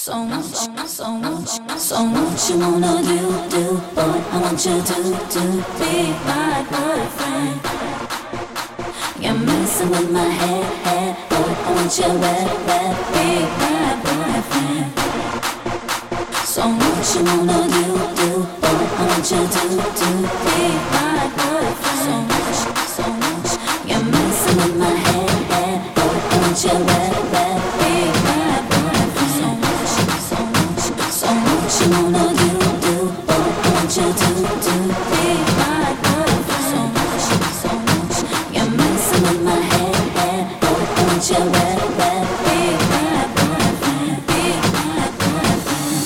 So what you wanna do, boy? I want you to be my boyfriend. You're messing with my head, boy. I want you be my boyfriend. So what you wanna do, boy? I want you to be my boyfriend. So much, you're messing with my head, boy. I want you be my boyfriend. So much you wanna do, boy? I want you to be my boyfriend. So much, you're messing with my head, boy. I want you be my boyfriend, be my boyfriend.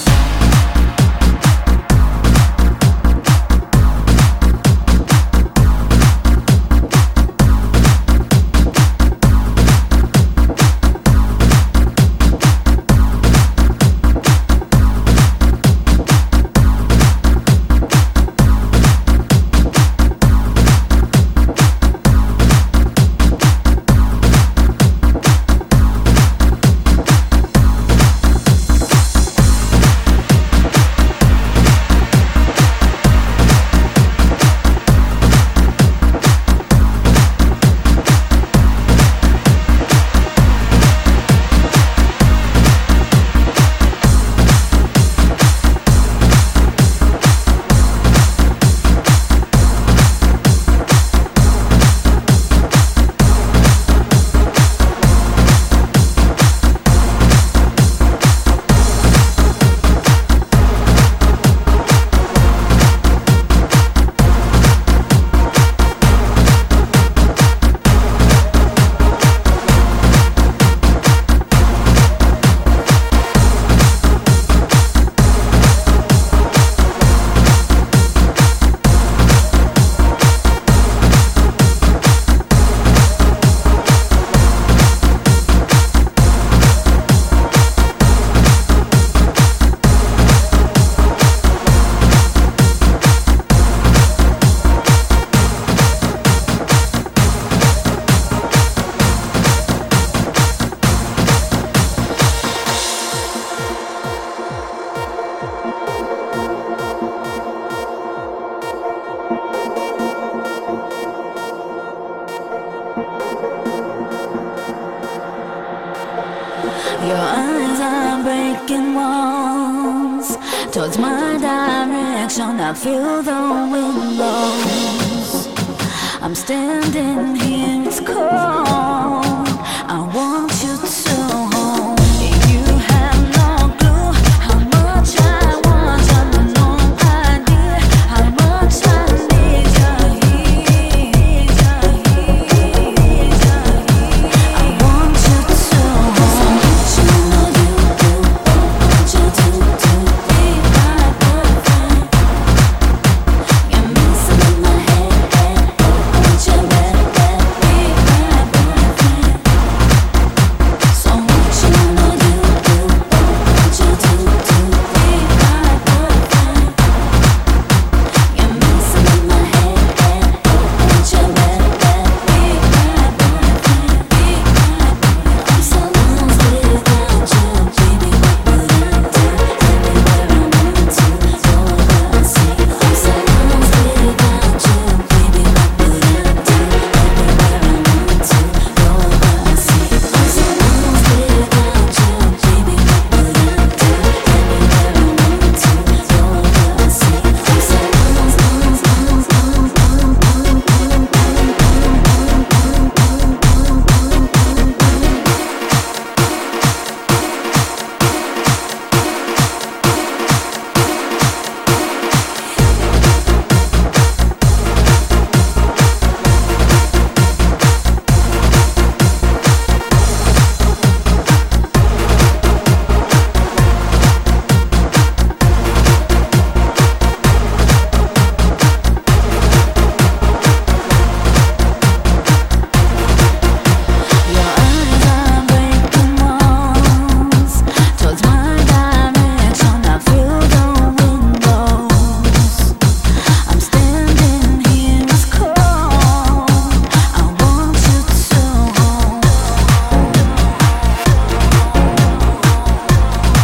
Your eyes are breaking walls towards my direction. I feel the wind blows. I'm standing here, it's